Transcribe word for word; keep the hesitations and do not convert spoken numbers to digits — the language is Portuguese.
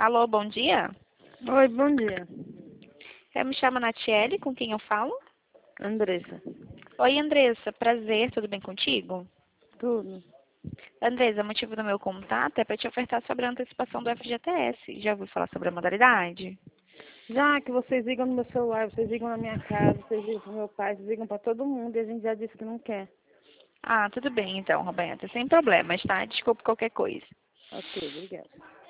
Alô, bom dia. Oi, bom dia. Eu me chamo Natiele, com quem eu falo? Andressa. Oi, Andressa, prazer, tudo bem contigo? Tudo. Andressa, o motivo do meu contato é para te ofertar sobre a antecipação do F G T S. Já ouviu falar sobre a modalidade? Já que vocês ligam no meu celular, vocês ligam na minha casa, vocês ligam pro meu pai, vocês ligam pra todo mundo e a gente já disse que não quer. Ah, tudo bem então, Roberta, sem problemas, tá? Desculpe qualquer coisa. Ok, obrigada.